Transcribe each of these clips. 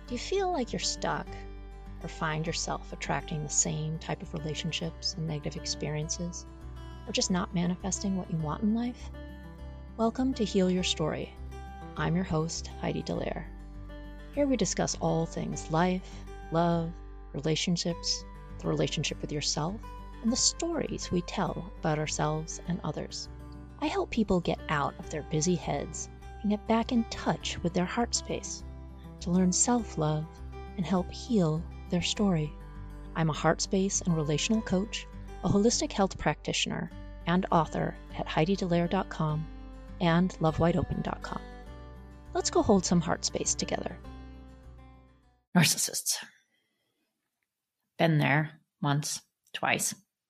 Do you feel like you're stuck or find yourself attracting the same type of relationships and negative experiences, or just not manifesting what you want in life? Welcome to Heal Your Story. I'm your host, Heidi Dallaire. Here we discuss all things life, love, relationships, the relationship with yourself, and the stories we tell about ourselves and others. I help people get out of their busy heads and get back in touch with their heart space to learn self-love and help heal their story. I'm a heart space and relational coach, a holistic health practitioner, and author at HeidiDallaire.com and LoveWideOpen.com. Let's go hold some heart space together. Narcissists. Been there once, twice,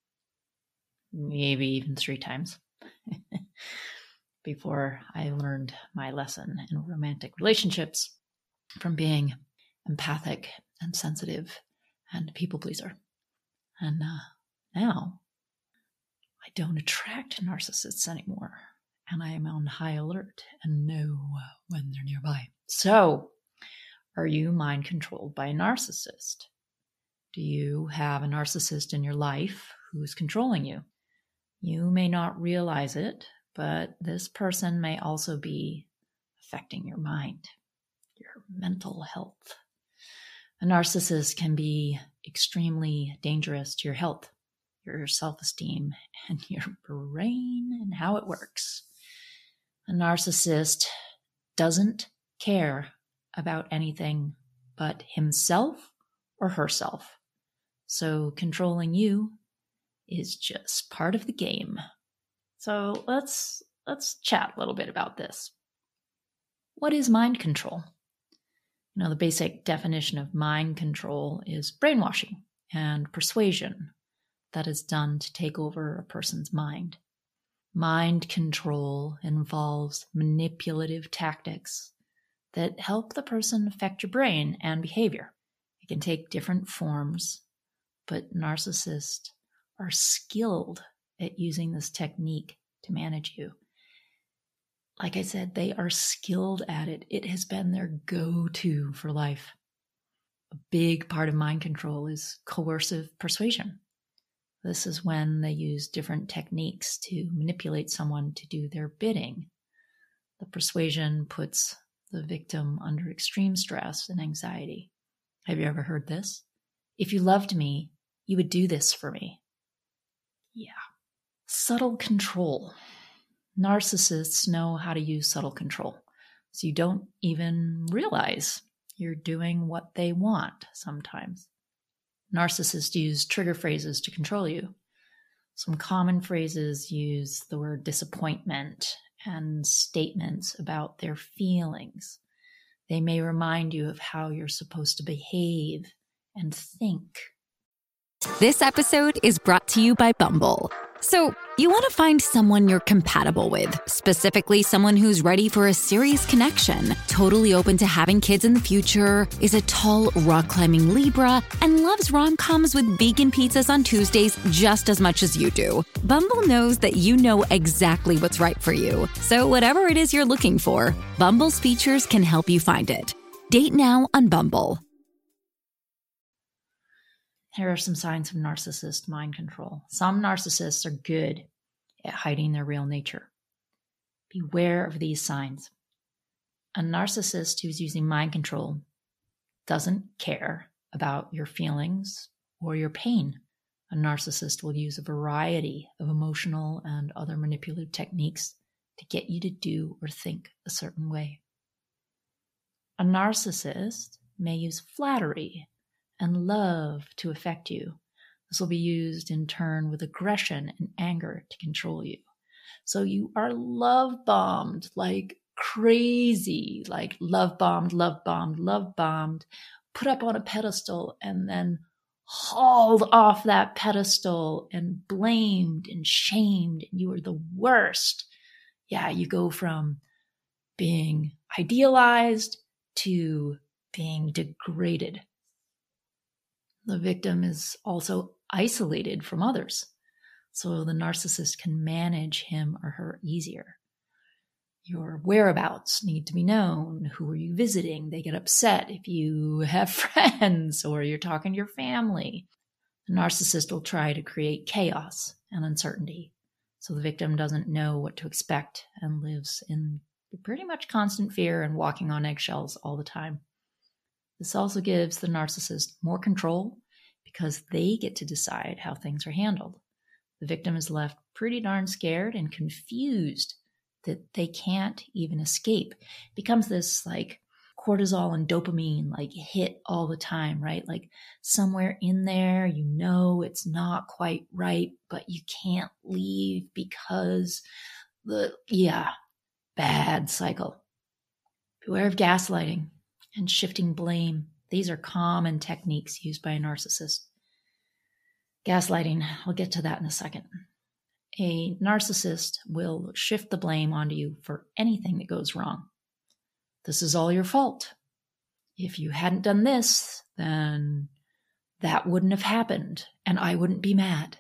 maybe even 3 times before I learned my lesson in romantic relationships from being empathic and sensitive and people pleaser. And now I don't attract narcissists anymore, and I am on high alert and know when they're nearby. So, are you mind controlled by a narcissist? Do you have a narcissist in your life who's controlling you? You may not realize it, but this person may also be affecting your mind, your mental health. A narcissist can be extremely dangerous to your health, your self-esteem, and your brain and how it works. A narcissist doesn't care about anything but himself or herself. So controlling you is just part of the game. So let's chat a little bit about this. What is mind control? The basic definition of mind control is brainwashing and persuasion that is done to take over a person's mind. Mind control involves manipulative tactics that help the person affect your brain and behavior. It can take different forms, but narcissists are skilled at using this technique to manage you. Like I said, they are skilled at it. It has been their go-to for life. A big part of mind control is coercive persuasion. This is when they use different techniques to manipulate someone to do their bidding. The persuasion puts the victim under extreme stress and anxiety. Have you ever heard this? If you loved me, you would do this for me. Yeah. Subtle control. Narcissists know how to use subtle control, so you don't even realize you're doing what they want sometimes. Narcissists use trigger phrases to control you. Some common phrases use the word disappointment and statements about their feelings. They may remind you of how you're supposed to behave and think. This episode is brought to you by Bumble. So, you want to find someone you're compatible with, specifically someone who's ready for a serious connection, totally open to having kids in the future, is a tall, rock-climbing Libra, and loves rom-coms with vegan pizzas on Tuesdays just as much as you do. Bumble knows that you know exactly what's right for you. So whatever it is you're looking for, Bumble's features can help you find it. Date now on Bumble. Here are some signs of narcissist mind control. Some narcissists are good at hiding their real nature. Beware of these signs. A narcissist who's using mind control doesn't care about your feelings or your pain. A narcissist will use a variety of emotional and other manipulative techniques to get you to do or think a certain way. A narcissist may use flattery and love to affect you. This will be used in turn with aggression and anger to control you. So you are love bombed like crazy, like love bombed, put up on a pedestal and then hauled off that pedestal and blamed and shamed. And you are the worst. Yeah, you go from being idealized to being degraded. The victim is also isolated from others, so the narcissist can manage him or her easier. Your whereabouts need to be known. Who are you visiting? They get upset if you have friends or you're talking to your family. The narcissist will try to create chaos and uncertainty so the victim doesn't know what to expect and lives in pretty much constant fear and walking on eggshells all the time. This also gives the narcissist more control because they get to decide how things are handled. The victim is left pretty darn scared and confused that they can't even escape. It becomes this like cortisol and dopamine like hit all the time, right? Like somewhere in there, you know it's not quite right, but you can't leave because bad cycle. Beware of gaslighting and shifting blame. These are common techniques used by a narcissist. Gaslighting, I'll get to that in a second. A narcissist will shift the blame onto you for anything that goes wrong. This is all your fault. If you hadn't done this, then that wouldn't have happened, and I wouldn't be mad.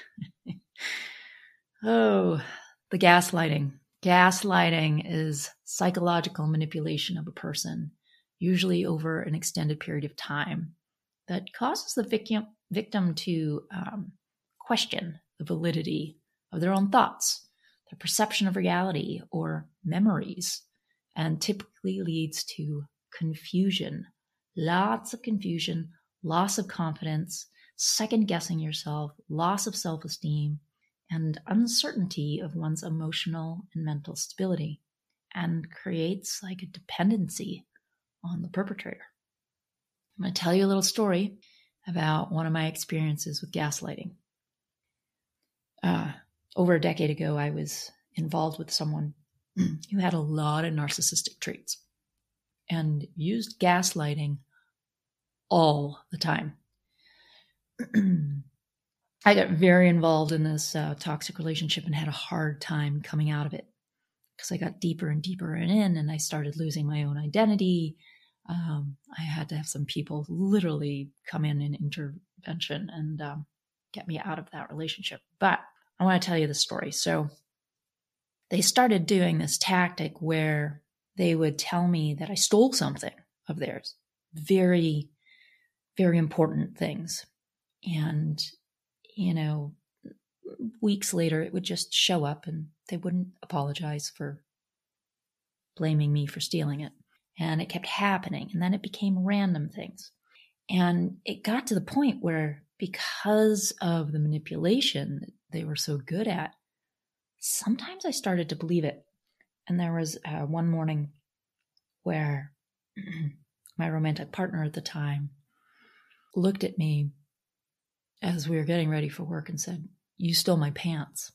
Oh, the gaslighting. Gaslighting is psychological manipulation of a person, usually over an extended period of time, that causes the victim to question the validity of their own thoughts, their perception of reality or memories, and typically leads to confusion, lots of confusion, loss of confidence, second-guessing yourself, loss of self-esteem, and uncertainty of one's emotional and mental stability, and creates like a dependency on the perpetrator. I'm going to tell you a little story about one of my experiences with gaslighting. Over a decade ago, I was involved with someone who had a lot of narcissistic traits and used gaslighting all the time. I got very involved in this toxic relationship and had a hard time coming out of it because I got deeper and deeper in, and I started losing my own identity. I had to have some people literally come in intervention and get me out of that relationship. But I want to tell you the story. So they started doing this tactic where they would tell me that I stole something of theirs, very, very important things. And, weeks later, it would just show up and they wouldn't apologize for blaming me for stealing it. And it kept happening. And then it became random things. And it got to the point where, because of the manipulation that they were so good at, sometimes I started to believe it. And there was one morning where my romantic partner at the time looked at me as we were getting ready for work and said, "You stole my pants."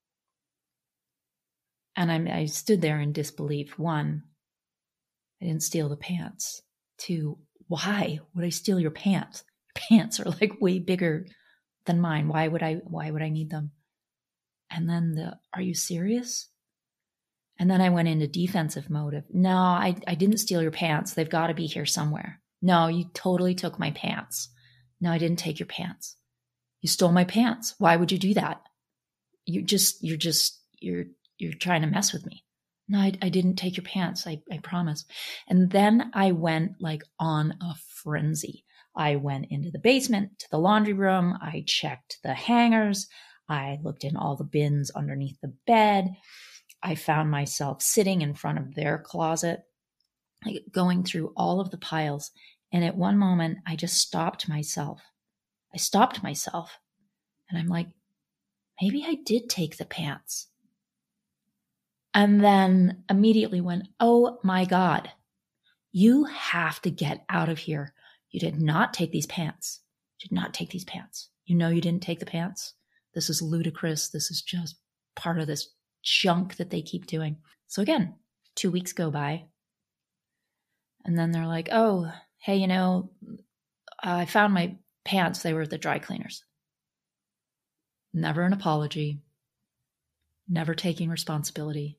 And I stood there in disbelief. One, I didn't steal the pants. Two, why would I steal your pants? Pants are like way bigger than mine. Why would I need them? And then are you serious? And then I went into defensive mode of, no, I didn't steal your pants. They've got to be here somewhere. No, you totally took my pants. No, I didn't take your pants. You stole my pants. Why would you do that? You're trying to mess with me. No, I didn't take your pants. I promise. And then I went like on a frenzy. I went into the basement to the laundry room. I checked the hangers. I looked in all the bins underneath the bed. I found myself sitting in front of their closet, like going through all of the piles. And at one moment, I just stopped myself. And I'm like, maybe I did take the pants. And then immediately went, oh my God, you have to get out of here. You did not take these pants. You did not take these pants. You know you didn't take the pants. This is ludicrous. This is just part of this junk that they keep doing. So again, 2 weeks go by. And then they're like, oh, hey, I found my pants. They were at the dry cleaners. Never an apology. Never taking responsibility.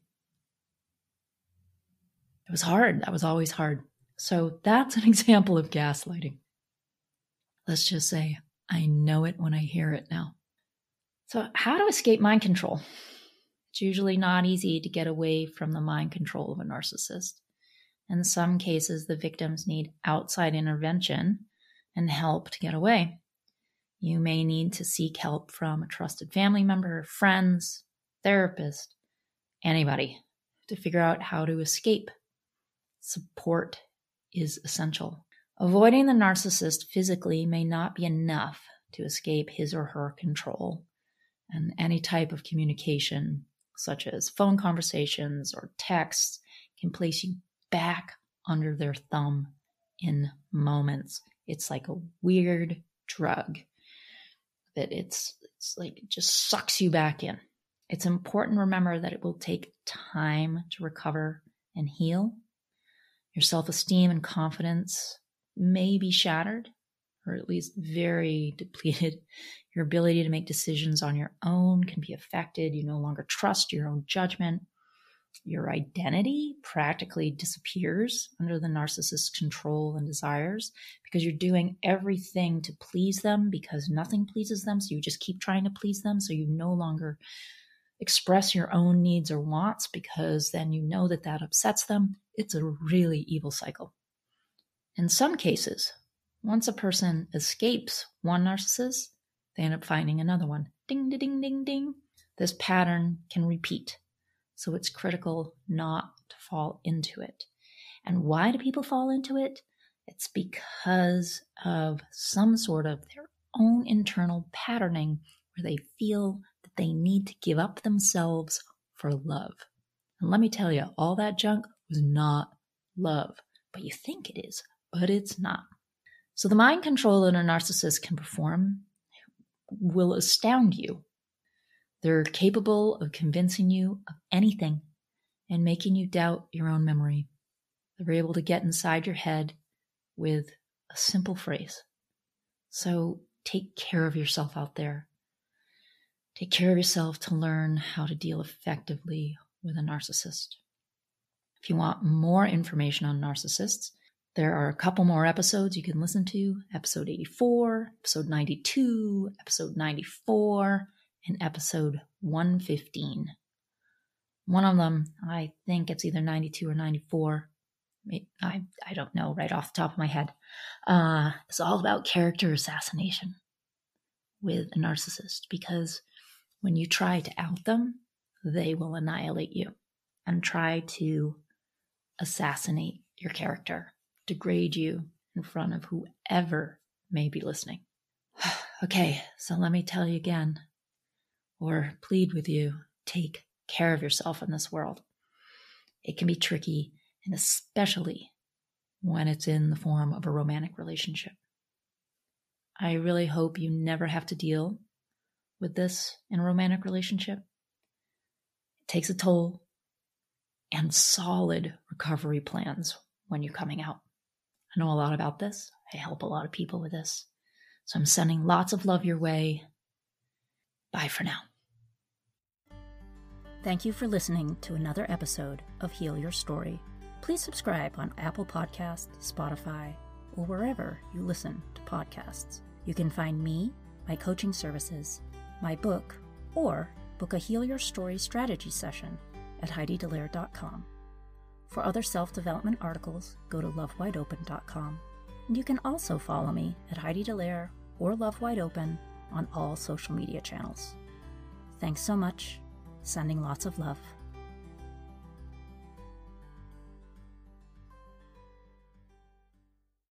It was hard. That was always hard. So that's an example of gaslighting. Let's just say I know it when I hear it now. So how to escape mind control? It's usually not easy to get away from the mind control of a narcissist. In some cases, the victims need outside intervention and help to get away. You may need to seek help from a trusted family member, friends, therapist, anybody to figure out how to escape. Support is essential. Avoiding the narcissist physically may not be enough to escape his or her control, and any type of communication, such as phone conversations or texts, can place you back under their thumb in moments. It's like a weird drug that it's like it just sucks you back in. It's important to remember that it will take time to recover and heal. Your self-esteem and confidence may be shattered, or at least very depleted. Your ability to make decisions on your own can be affected. You no longer trust your own judgment. Your identity practically disappears under the narcissist's control and desires because you're doing everything to please them because nothing pleases them. So you just keep trying to please them. So you no longer express your own needs or wants because then you know that that upsets them. It's a really evil cycle. In some cases, once a person escapes one narcissist, they end up finding another one. Ding, ding, ding, ding, ding. This pattern can repeat. So it's critical not to fall into it. And why do people fall into it? It's because of some sort of their own internal patterning where they feel that they need to give up themselves for love. And let me tell you, all that junk was not love. But you think it is, but it's not. So the mind control that a narcissist can perform will astound you. They're capable of convincing you of anything and making you doubt your own memory. They're able to get inside your head with a simple phrase. So take care of yourself out there. Take care of yourself to learn how to deal effectively with a narcissist. If you want more information on narcissists, there are a couple more episodes you can listen to. Episode 84, episode 92, episode 94, and episode 115. One of them, I think it's either 92 or 94. I don't know right off the top of my head. It's all about character assassination with a narcissist, because when you try to out them, they will annihilate you and try to assassinate your character, degrade you in front of whoever may be listening. Okay, so let me tell you again, or plead with you, take care of yourself in this world. It can be tricky, and especially when it's in the form of a romantic relationship. I really hope you never have to deal with this in a romantic relationship. It takes a toll, and solid recovery plans when you're coming out. I know a lot about this. I help a lot of people with this. So I'm sending lots of love your way. Bye for now. Thank you for listening to another episode of Heal Your Story. Please subscribe on Apple Podcasts, Spotify, or wherever you listen to podcasts. You can find me, my coaching services, my book, or book a Heal Your Story strategy session at HeidiDallaire.com. For other self-development articles, go to lovewideopen.com. And you can also follow me at Heidi Dallaire or Love Wide Open on all social media channels. Thanks so much. Sending lots of love.